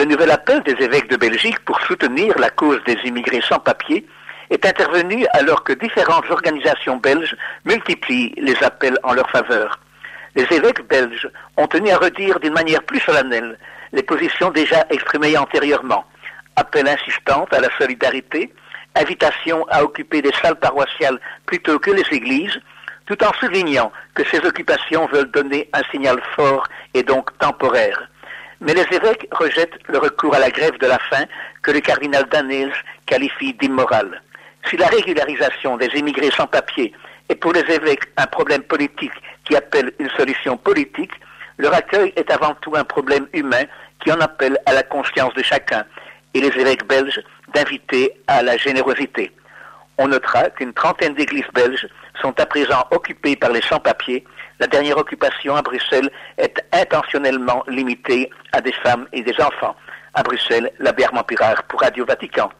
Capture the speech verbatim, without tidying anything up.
Le nouvel appel des évêques de Belgique pour soutenir la cause des immigrés sans papier est intervenu alors que différentes organisations belges multiplient les appels en leur faveur. Les évêques belges ont tenu à redire d'une manière plus solennelle les positions déjà exprimées antérieurement. Appel insistant à la solidarité, invitation à occuper des salles paroissiales plutôt que les églises, tout en soulignant que ces occupations veulent donner un signal fort et donc temporaire. Mais les évêques rejettent le recours à la grève de la faim que le cardinal Danneels qualifie d'immoral. Si la régularisation des immigrés sans papier est pour les évêques un problème politique qui appelle une solution politique, leur accueil est avant tout un problème humain qui en appelle à la conscience de chacun et les évêques belges d'inviter à la générosité. On notera qu'une trentaine d'églises belges sont à présent occupées par les sans-papiers. La dernière occupation à Bruxelles est intentionnellement limitée à des femmes et des enfants. À Bruxelles, l'abbé Armand Pirard pour Radio Vatican.